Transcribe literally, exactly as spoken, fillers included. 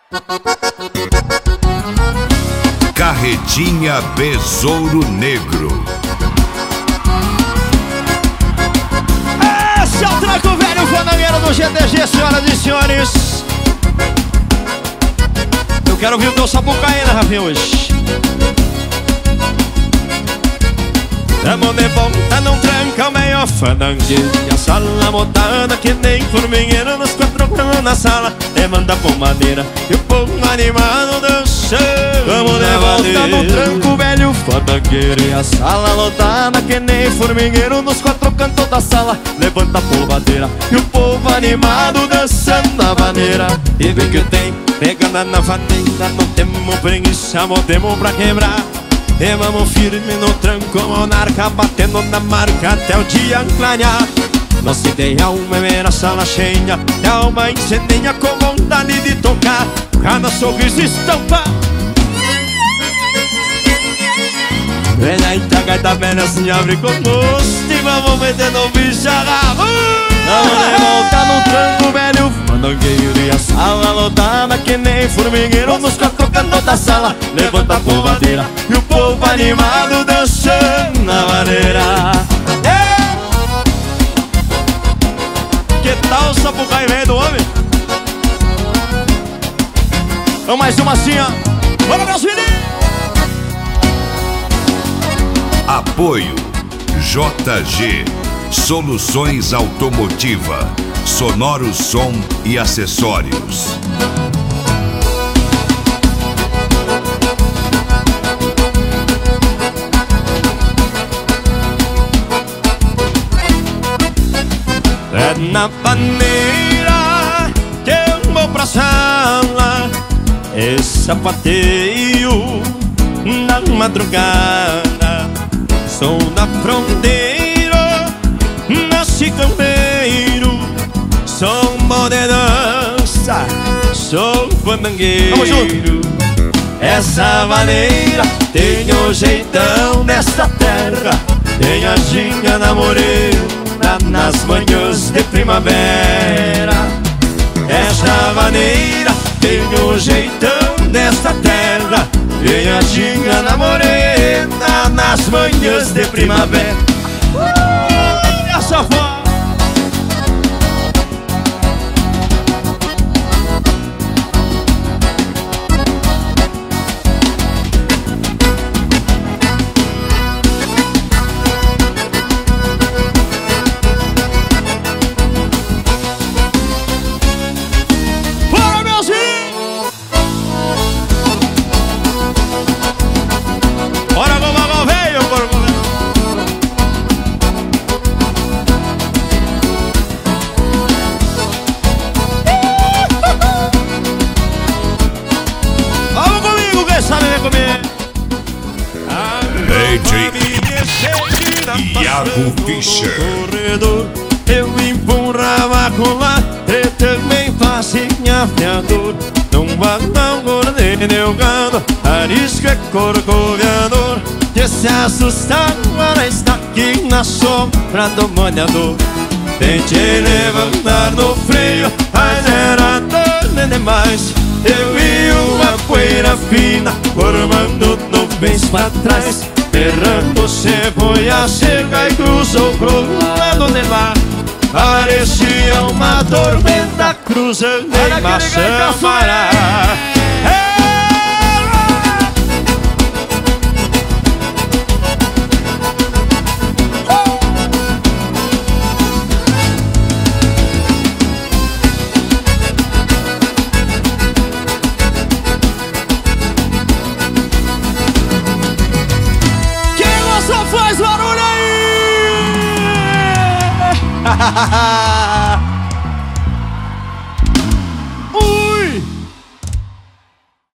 Carretinha Besouro Negro. Esse é o tranco velho fandangueiro do G T G, senhoras e senhores. Eu quero ouvir o teu sapucaí, né, Rafinha, hoje. Tamo de volta, não tranca o meio fandangueiro. E a sala montada que nem formigueiro. Nos quatro cantos na sala, levanta a pomadeira e o povo animado dançando. Tamo de volta, no tranco velho fandangueiro. E a sala lotada que nem formigueiro. Nos quatro cantos da sala, levanta a pomadeira e o povo animado dançando na maneira. E vem que tem, pegando na vaneira. Não temos preguiça, botemos pra quebrar. E vamos firme no tranco monarca, batendo na marca até o dia clarear. Nossa ideia é ver a sala cheia, é uma incendinha com vontade de tocar. Cada sorriso estampa. Vem aí, a gaita velha se abre com gosto e vamos metendo o bicho a rabo. Vamos voltar no tranco velho fandangueiro. E a sala lotada que nem formigueiro. Nos quatro cantos da sala, levanta a povadeira e o povo animado dançando na maneira. Yeah! Que tal o sapucaí velho do homem? Vamos mais uma assim, ó. Bora, meus filhos! Apoio J G Soluções Automotiva, Sonoro Som e Acessórios. É na paneira que eu vou pra sala, é sapateio na madrugada. Sou da fronteira, nasci campeiro. Sou bom de dança, sou fandangueiro. Vamos junto! Essa maneira tem o jeitão desta terra. Tem a ginga da morena nas manhãs de primavera. Essa maneira tem o jeitão desta terra. Tem a ginga da morena nas manhãs de primavera. Uh, essa voz. Iago Fischer. Eu empurrava com lá, eu também passei afiador. Num balão gordeiro eu gado, arisco é corcoviador. Que se assustava está aqui na sombra do molhador. Tentei levantar no freio, mas era tarde demais. Eu vi uma poeira fina formando nuvens pra trás. Errando cebola seca e cruzou pro lado de lá. Parecia uma tormenta cruzando em Maçã-Mará. Faz barulho aí!